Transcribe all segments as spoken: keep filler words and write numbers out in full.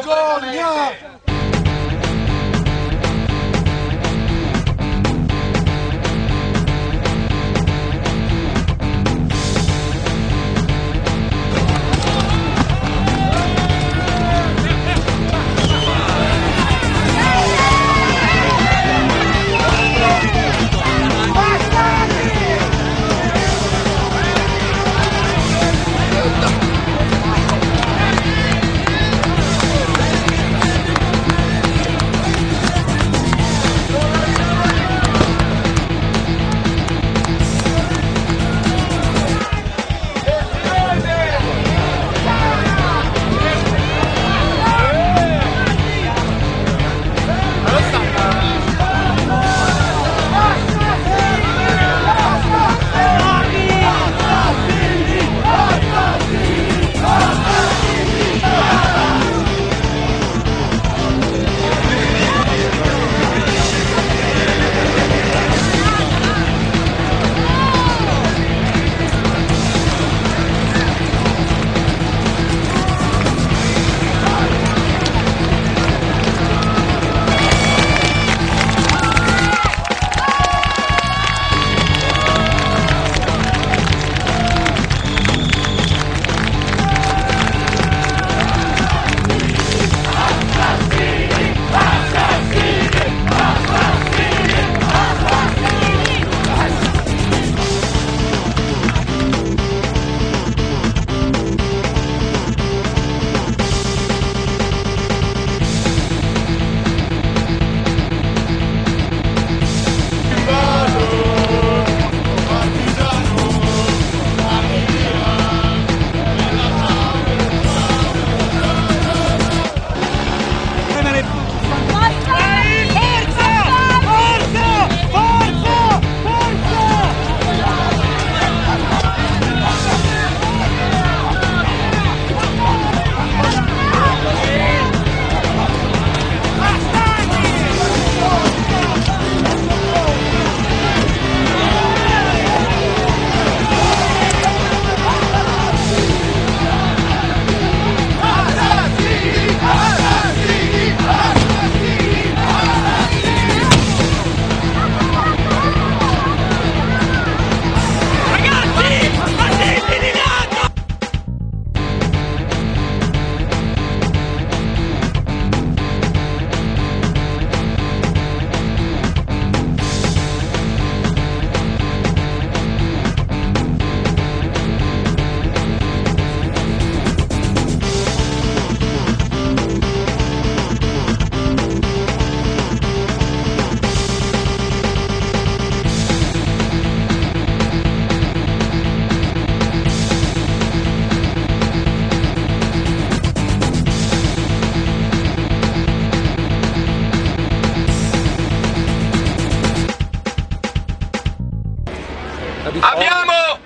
Vergogna! Abbiamo,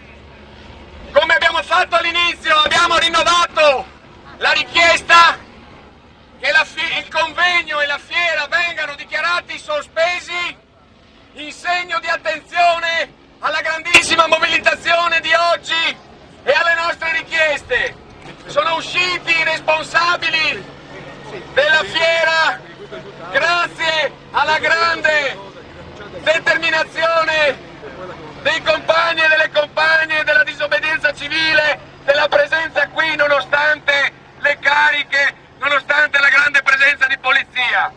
come abbiamo fatto all'inizio, abbiamo rinnovato la richiesta che la il convegno e la fiera vengano dichiarati sospesi in segno di attenzione alla grandissima mobilitazione di oggi e alle nostre richieste. Sono usciti i responsabili della fiera grazie alla grande determinazione dei compagni e delle compagne della disobbedienza civile, della presenza qui nonostante le cariche, nonostante la grande presenza di polizia.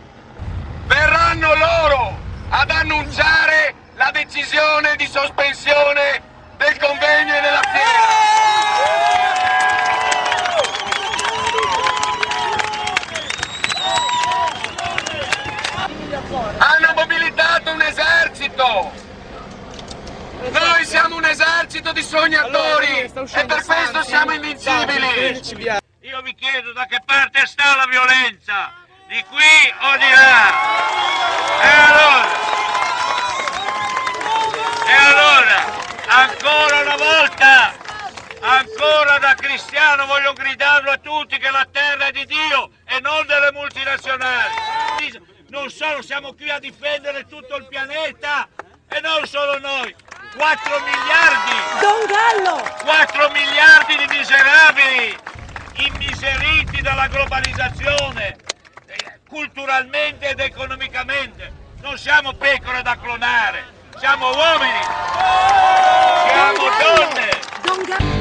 Verranno loro ad annunciare la decisione di sospensione del convegno e della fiera. Hanno mobilitato un esercito. Noi siamo un esercito di sognatori e per questo siamo invincibili. Io vi chiedo da che parte sta la violenza, di qui o di là. E allora, e allora, ancora una volta, ancora da cristiano voglio gridarlo a tutti che la terra è di Dio e non delle multinazionali. Non solo siamo qui a difendere tutto il pianeta e non solo noi. quattro miliardi! Don Gallo! quattro miliardi di miserabili, immiseriti colpiti dalla globalizzazione, eh, culturalmente ed economicamente. Non siamo pecore da clonare, siamo uomini, siamo donne.